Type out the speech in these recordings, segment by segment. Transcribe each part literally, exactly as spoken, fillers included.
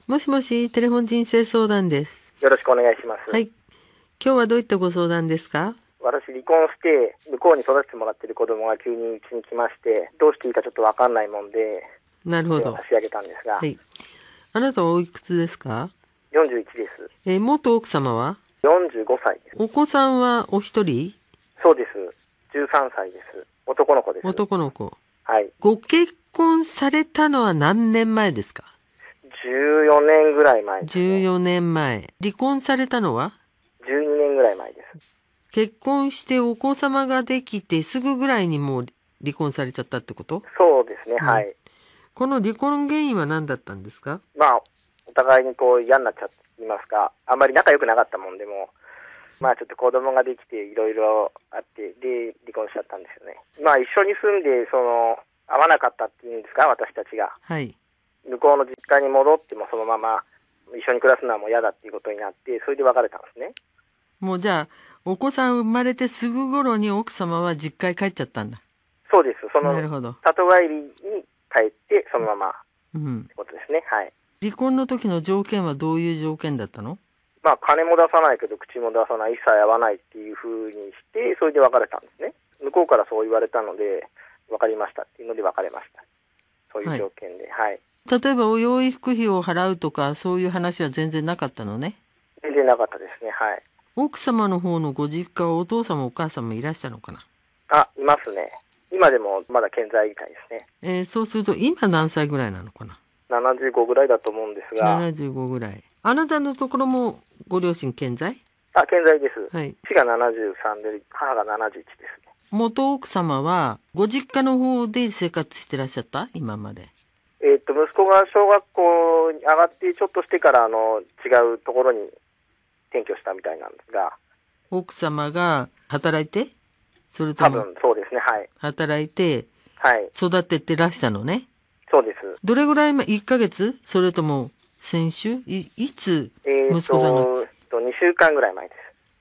もしもし、テレフォン人生相談です。 よろしくお願いします。 はい。今日はどういったご相談ですか？ 私、離婚して、向こうに育ててもらっている子供が急にうちに来まして、どうしていいかちょっとわかんないもんで、 なるほど。 差し上げたんですが、 はい。あなたはおいくつですか？ よんじゅういちです。 えー元奥様は？ よんじゅうごさいです。 お子さんはお一人？ そうです。じゅうさんさいです。男の子です。 男の子。 はい。 ご結婚されたのは何年前ですか？ じゅうよねんぐらい前です、ね。 じゅうよねんまえ。離婚されたのは？ じゅうにねんぐらい前です。 結婚してお子様ができてすぐぐらいにもう離婚されちゃったってこと？ そうですね、 うん、 はい。 この離婚原因は何だったんですか？ まあ、お互いにこう嫌になっちゃって言いますか、あんまり仲良くなかったもんでも、まあちょっと子供ができていろいろあって、で、離婚しちゃったんですよね。まあ一緒に住んで、その、会わなかったっていうんですか、私たちが。 はい。 向こうの実家に戻ってもそのまま一緒に暮らすのはもう嫌だっていうことになって、それで別れたんですね。 もうじゃあ、お子さん生まれてすぐ頃に奥様は実家へ帰っちゃったんだ。 そうです。その、 なるほど。 里帰りに帰って、そのまま、 うん。 ってことですね。はい。 離婚の時の条件はどういう条件だったの？ まあ金も出さないけど口も出さない、一切会わないっていうふうにして、それで別れたんですね。向こうからそう言われたので、分かりましたっていうので別れました。そういう条件で。はい。はい、 例えばお養育費を払うとかそういう話は全然なかったのね。 全然なかったですね。はい。 奥様の方のご実家はお父様お母様いらしたのかな？ あ、いますね。今でもまだ健在みたいですね。 えー、そうすると今何歳ぐらいなのかな？ ななじゅうごぐらいだと思うんですが。 ななじゅうごぐらい。あなたのところもご両親健在？ あ、健在です。 はい。 父がななじゅうさんで、母がななじゅういちですね。 元奥様はご実家の方で生活してらっしゃった今まで？ えー、っと、息子が小学校に上がってちょっとしてから、あの、違うところに転居したみたいなんですが。 奥様が働いて？それとも多分そうですね、はい。 働いて、 はい。 育ててらしたのね。 そうです。 どれぐらい前？ いっ ヶ月？それとも先週？いいつえー、っ息子さんが？ と、にしゅうかんぐらい前です。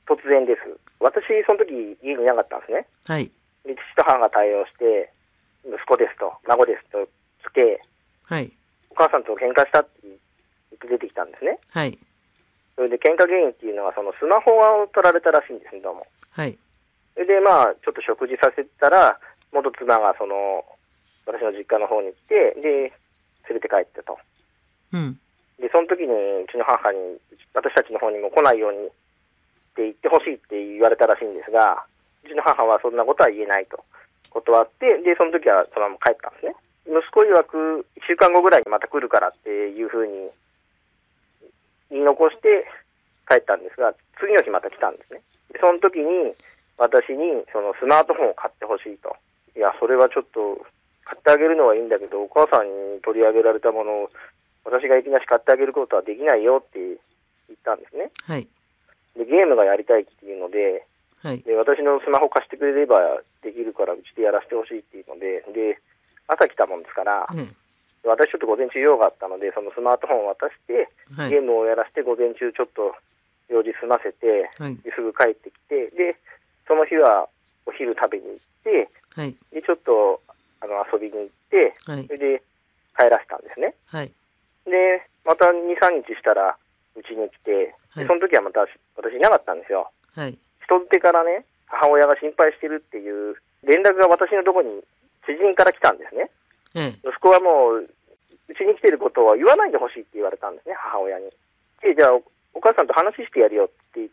突然です。私、その時家にいなかったんですね。 はい。 で、父と母が対応して、息子ですと、孫ですと来て、 はい。 お母さんと喧嘩したって言って出てきたんですね。 はい。 それで喧嘩原因っていうのは、そのスマホを取られたらしいんですね、どうも。 はい。 それで、まあ、ちょっと食事させたら、元妻がその、私の実家の方に来て、で、連れて帰ったと。 うん。 で、その時に、うちの母に、私たちの方にも来ないようにって言ってほしいって言われたらしいんですが、うちの母はそんなことは言えないと断って、で、その時はそのまま帰ったんですね。息子曰く、いっしゅうかんごぐらいにまた来るからっていうふうに言い残して帰ったんですが、次の日また来たんですね。で、その時に、私にそのスマートフォンを買ってほしいと。いや、それはちょっと、買ってあげるのはいいんだけど、お母さんに取り上げられたものを、私がいきなり買ってあげることはできないよって言ったんですね。 はい。 で、ゲームがやりたいっていうので、 はい。 で、私のスマホ貸してくれればできるから、うちでやらせてほしいっていうので、で、朝来たもんですから、 うん。 私ちょっと午前中用があったので、そのスマートフォンを渡して、 はい。 ゲームをやらせて午前中ちょっと用事済ませて、 はい。 ですぐ帰ってきて、で、その日はお昼食べに行って、 はい。 で、ちょっとあの遊びに行って、 はい。 それで帰らせたんですね。 はい。 で、またに、さんにちしたらうちに来て、 はい。 でその時はまた私いなかったんですよ。 はい。 人づてからね、母親が心配してるっていう連絡が私のところに知人から来たんですね。 ええ。 息子はもう、うちに来てることは言わないでほしいって言われたんですね、母親に。で、じゃあお、お母さんと話してやるよって言って、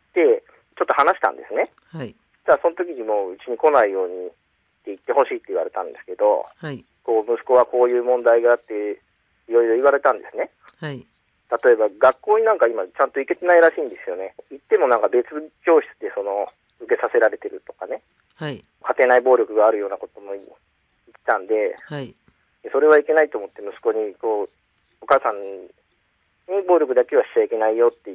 ちょっと話したんですね。 はい。 じゃあ、その時にもううちに来ないようにって言ってほしいって言われたんですけど、 はい。 こう、息子はこういう問題があって、いろいろ言われたんですね。 はい。 例えば、学校になんか今ちゃんと行けてないらしいんですよね。行ってもなんか別教室でその、受けさせられてるとかね。 はい。 家庭内暴力があるようなことも言ってたんで、 はい。 それはいけないと思って息子に、こう、お母さんに暴力だけはしちゃいけないよって言って、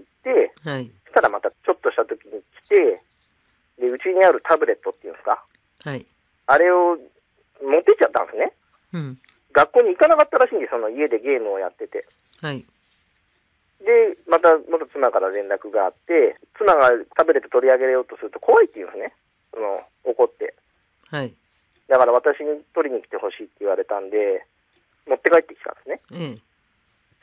はい。 そしたらまたちょっとした時に来て、で、うちにあるタブレットっていうんですか、 はい。 あれを持ってっちゃったんですね。 うん。 学校に行かなかったらしいんです、その家でゲームをやってて。 はい。 で、また元妻から連絡があって、妻がタブレット取り上げようとすると怖いって言うんですね。その、怒って。 はい。 だから私に取りに来てほしいって言われたんで、持って帰ってきたんですね。 ええ。 し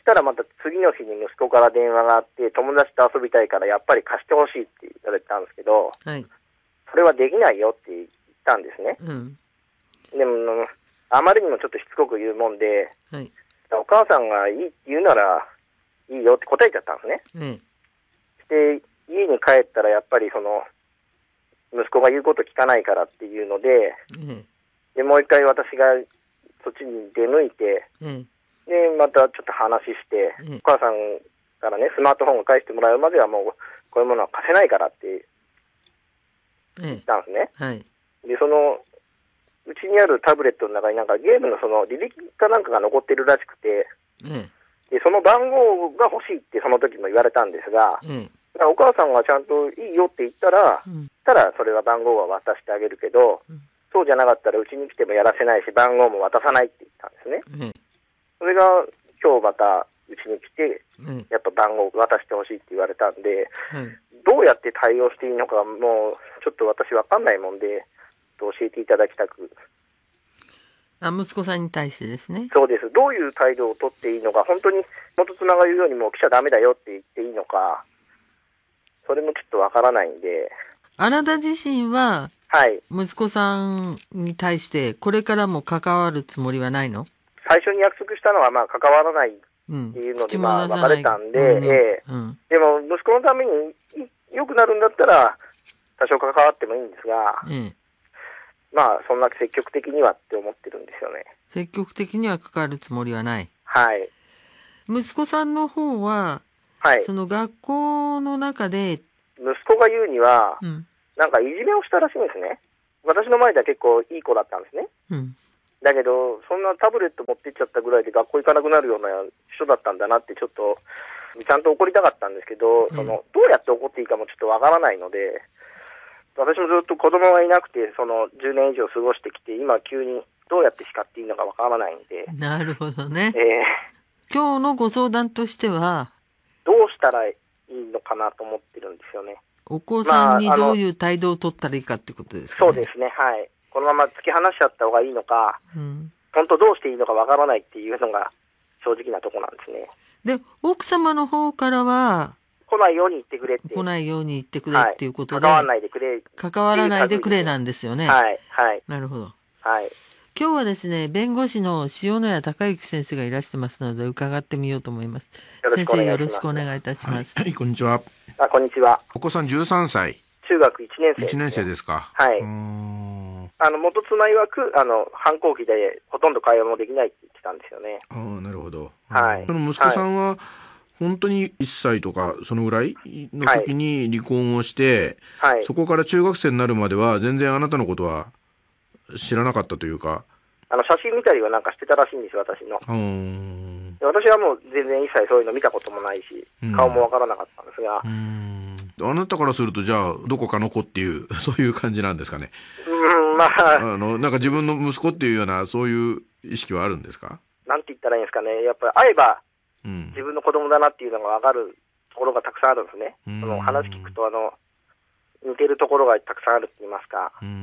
したらまた次の日に息子から電話があって、友達と遊びたいからやっぱり貸してほしいって言われたんですけど、 はい。 それはできないよって言ったんですね。 うん。 でも、あまりにもちょっとしつこく言うもんで、 はい。 お母さんがいいって言うならいいよって答えちゃったんですね。 えで、家に帰ったらやっぱりその、息子が言うこと聞かないからっていうので、 え。 で、もう一回私がそっちに出向いて、 ええ。 で、またちょっと話して、 ええ。 お母さんからね、スマートフォンを返してもらうまではもう、こういうものは貸せないからって言ったんですね。 はい。 で、その、うちにあるタブレットの中になんかゲームのその履歴かなんかが残ってるらしくて、 えで、その番号が欲しいってその時も言われたんですが、 え。えだからお母さんがちゃんといいよって言ったら、 うん。 たらそれは番号は渡してあげるけど、 うん。 そうじゃなかったらうちに来てもやらせないし、番号も渡さないって言ったんですね。 ええ。 それが今日またうちに来て、 ええ。 やっぱ番号を渡してほしいって言われたんで、 はい。 どうやって対応していいのかもうちょっと私わかんないもんで、教えていただきたく。 あ、息子さんに対してですね。 そうです。どういう態度をとっていいのか、本当に元妻が言うようにもう来ちゃダメだよって言っていいのか、それもちょっとわからないんで、 あなた自身ははい。 息子さんに対してこれからも関わるつもりはないの？ 最初に約束したのはまあ関わらないっうん。 ていうので口もまあ別出さない。 れたんで、 うんええうん。 でも息子のために良くなるんだったら多少関わってもいいんですが、 ええ。 まあそんな積極的にはって思ってるんですよね。 積極的には関わるつもりはない。 はい。 息子さんの方は、 はい。 その学校の中で、 息子が言うには、 うん。 なんかいじめをしたらしいんですね。私の前では結構いい子だったんですね。 うん。 だけど、そんなタブレット持ってっちゃったぐらいで学校行かなくなるような人だったんだなってちょっと、ちゃんと怒りたかったんですけど、その、どうやって怒っていいかもちょっとわからないので、私もずっと子供がいなくて、そのじゅうねん以上過ごしてきて、今急にどうやって叱っていいのかわからないんで、 なるほどね。 えー、 今日のご相談としては、 どうしたらいいのかなと思ってるんですよね。 お子さんにまああのどういう態度を取ったらいいかってことですかね。 そうですね、はい。このまま突き放しちゃった方がいいのか、 うん。 本当どうしていいのかわからないっていうのが正直なとこなんですね。 で、奥様の方からは、 来ないように言ってくれって。 来ないように言ってくれっていうことで、 はい、関わらないでくれ。 関わらないでくれなんですよね。 はい、はい。 なるほど。 はい。 今日はですね、弁護士の塩谷隆之先生がいらしてますので、伺ってみようと思います。先生、よろしくお願いいたします。 はい、こんにちは。 あ、こんにちは。 お子さんじゅうさんさい。 中学いちねん生です、ね。 いちねん生ですか。 はい。 うーん。 あの、元妻曰く、あの、反抗期でほとんど会話もできないって言ってたんですよね。 ああ、なるほど。 はいその息子さんは、本当にいっさいとか、そのぐらいの時に離婚をして、 はい。 そこから中学生になるまでは、全然あなたのことは知らなかったというか。 あの、写真見たりはなんかしてたらしいんですよ、私の。 うーん。 で私はもう全然一切そういうの見たこともないし、顔もわからなかったんですが。 うーん。あなたからすると、じゃあ、どこかの子っていう、そういう感じなんですかね。 うん、まあ。 あの、なんか自分の息子っていうような、そういう意識はあるんですか？ なんて言ったらいいんですかね。やっぱり会えば、 うん、 自分の子供だなっていうのがわかるところがたくさんあるんですね。 うん、 その話聞くと、あの、似てるところがたくさんあるって言いますか。 うん、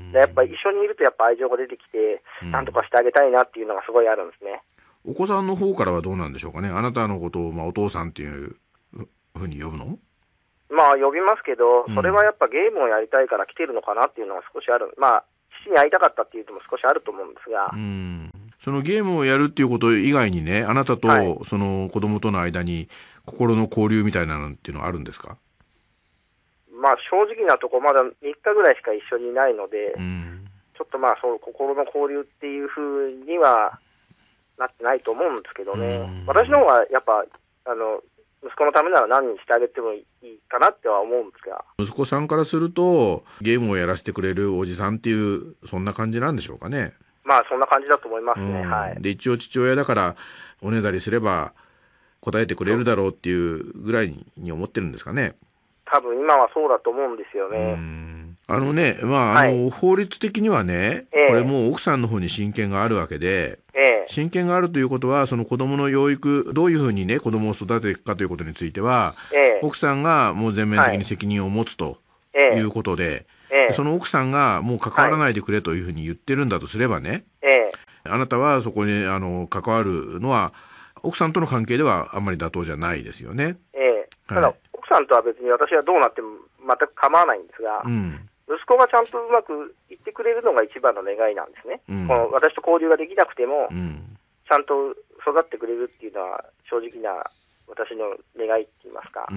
でやっぱり一緒にいるとやっぱ愛情が出てきて、 うん、 なんとかしてあげたいなっていうのがすごいあるんですね。 お子さんの方からはどうなんでしょうかね。あなたのことを、まあ、お父さんっていうふうに呼ぶの？ まあ呼びますけど、それはやっぱゲームをやりたいから来てるのかなっていうのが少しある。まあ、父に会いたかったっていうのも少しあると思うんですが。 うん。そのゲームをやるっていうこと以外にね、あなたとその子供との間に心の交流みたいなのっていうのはあるんですか？ まあ正直なとこまだみっかぐらいしか一緒にいないので、 うん、 ちょっとまあそう心の交流っていうふうにはなってないと思うんですけどね。 うん、 私の方がやっぱ、あの、息子のためなら何にしてあげてもいいかなっては思うんですが。 息子さんからすると、ゲームをやらせてくれるおじさんっていう、そんな感じなんでしょうかね。 まあそんな感じだと思いますね。 うん、 はい。 で、一応父親だから、おねだりすれば答えてくれるだろうっていうぐらいに思ってるんですかね。 多分今はそうだと思うんですよね。 うんあのね、まあ、あの、はい、法律的にはね、えー、これもう奥さんの方に親権があるわけで、えー、親権があるということは、その子供の養育、どういうふうにね、子供を育てていくかということについては、えー、奥さんがもう全面的に責任を持つということで、はいえー、その奥さんがもう関わらないでくれというふうに言ってるんだとすればね、えー、あなたはそこにあの関わるのは奥さんとの関係ではあんまり妥当じゃないですよね。 ええ、ただ、はい、奥さんとは別に私はどうなっても全く構わないんですが、うん、息子がちゃんとうまくいってくれるのが一番の願いなんですね。うん、この私と交流ができなくても、うん、ちゃんと育ってくれるっていうのは正直な私の願いって言いますか。うん、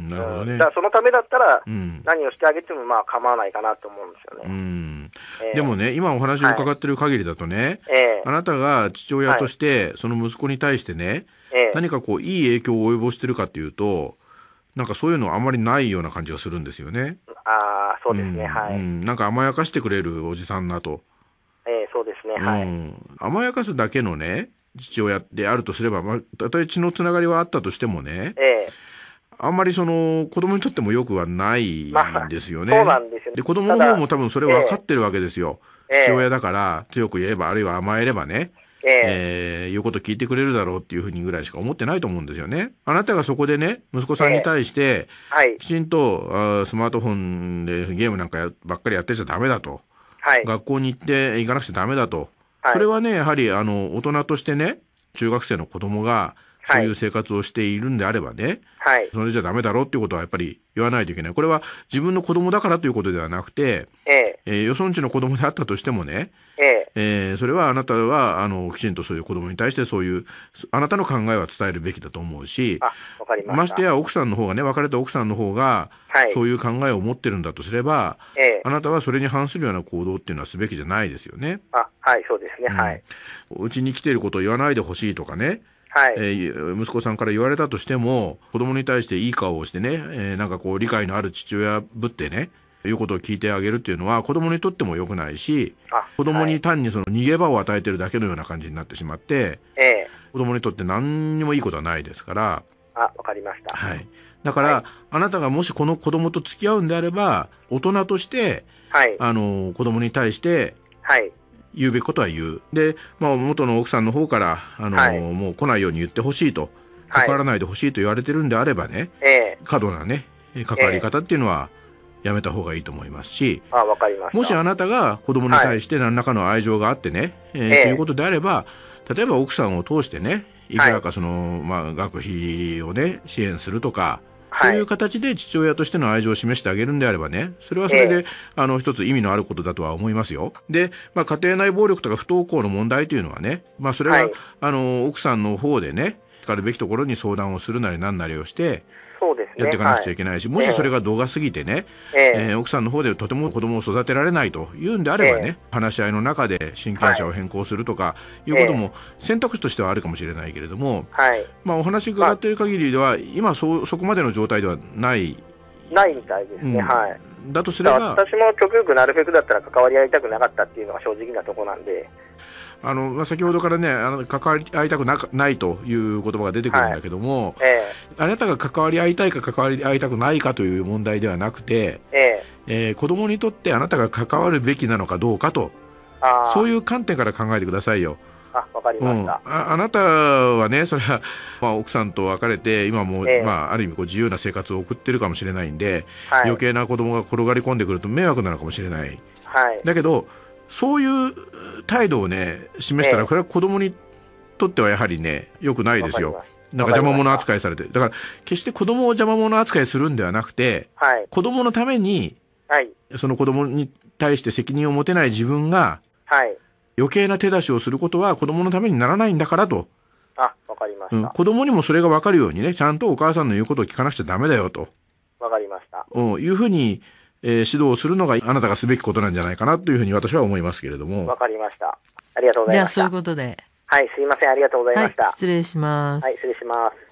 なるほどね。うん、だからそのためだったら、何をしてあげてもまあ構わないかなと思うんですよね。うんえー、でもね、今お話を伺ってる限りだとね、はいえー、あなたが父親として、その息子に対してね、えー、何かこう、いい影響を及ぼしてるかっていうと、なんかそういうのはあんまりないような感じがするんですよね。 ああ、そうですね、うん、はい、 うん。なんか甘やかしてくれるおじさんだと。 ええー、そうですね、はい、うん。 甘やかすだけのね、父親であるとすれば、まあ、たとえ血のつながりはあったとしてもね、ええ、あんまりその子供にとってもよくはないんですよね。まあ、 そうなんですよね。 で、子供の方も多分それ分かってるわけですよ。ええ、父親だから強く言えば、あるいは甘えればね、えええー、言うこと聞いてくれるだろうっていうふうにぐらいしか思ってないと思うんですよね。あなたがそこでね、息子さんに対して、ええはい、きちんとあスマートフォンでゲームなんかばっかりやってちゃダメだと。はい、学校に行って行かなくちゃダメだと。それはね、やはり、あの、大人としてね、中学生の子供が、そういう生活をしているんであればね、はい、それじゃダメだろうっていうことはやっぱり言わないといけない。これは自分の子供だからということではなくて、えええー、よそんちの子供であったとしてもね、えええー、それはあなたは、あの、きちんとそういう子供に対してそういう、あなたの考えは伝えるべきだと思うし、 あ、わかりました。 ましてや奥さんの方がね、別れた奥さんの方が、はい、そういう考えを持ってるんだとすれば、ええ、あなたはそれに反するような行動っていうのはすべきじゃないですよね。 あ、はい、そうですね、うん、はい。 うちに来ていることを言わないでほしいとかね、はいえー、息子さんから言われたとしても、子供に対していい顔をしてね、えー、なんかこう理解のある父親ぶってね、いうことを聞いてあげるっていうのは子供にとっても良くないし、子供に単にその逃げ場を与えてるだけのような感じになってしまって、ええ、子供にとって何にもいいことはないですから。 あ、わかりました。 はい。だから、はい、あなたがもしこの子供と付き合うんであれば、大人として、はい、あの、子供に対して、はい。言うべきことは言う。で、まあ、元の奥さんの方から、あの、はい、もう来ないように言ってほしいと、関わらないでほしいと言われてるんであればね、はい、過度なね、関わり方っていうのはやめた方がいいと思いますし、 あ、わかりました。 もしあなたが子供に対して何らかの愛情があってね、はい、えー、ということであれば、例えば奥さんを通してね、いくらかその、はい、まあ、学費をね、支援するとか、そういう形で父親としての愛情を示してあげるんであればね、それはそれで、えー、あの、一つ意味のあることだとは思いますよ。で、まあ、家庭内暴力とか不登校の問題というのはね、まあ、それは、はい、あの、奥さんの方でね、しかるべきところに相談をするなりなんなりをして、 そうですね、 やっていかなくちゃいけないし、はい、もしそれが度が過ぎてね、えーえー、奥さんの方でとても子供を育てられないというんであればね、えー、話し合いの中で親権者を変更するとかいうことも選択肢としてはあるかもしれないけれども、はい、まあお話伺っている限りでは、今そ、そこまでの状態ではないないみたいですね、うん、はい。 だとすれば、 私も極力なるべくだったら関わり合いたくなかったっていうのが正直なところなんで、 あのまあ、先ほどからね、あの関わり合いたく な, ないという言葉が出てくるんだけども、はいえー、あなたが関わり合いたいか関わり合いたくないかという問題ではなくて、えーえー、子供にとってあなたが関わるべきなのかどうかと、あそういう観点から考えてくださいよ。 あ、わかりました。 うん、あ, あなたはね、それは、まあ、奥さんと別れて今も、えーまあ、ある意味こう自由な生活を送ってるかもしれないんで、はい、余計な子供が転がり込んでくると迷惑なのかもしれない、はい、だけどそういう態度をね示したら、これは子供にとってはやはりね良くないですよ。なんか邪魔者扱いされて、だから決して子供を邪魔者扱いするんではなくて、はい、子供のために、はい、その子供に対して責任を持てない自分が、はい、余計な手出しをすることは子供のためにならないんだからと。 あ、わかりました、うん。 子供にもそれが分かるようにね、ちゃんとお母さんの言うことを聞かなくちゃダメだよと。 わかりました。 うん、いうふうに、えー、指導をするのがあなたがすべきことなんじゃないかなというふうに私は思いますけれども。 わかりました。ありがとうございました。 じゃあそういうことで。 はい、すいません、ありがとうございました。 はい、失礼します。 はい、失礼します。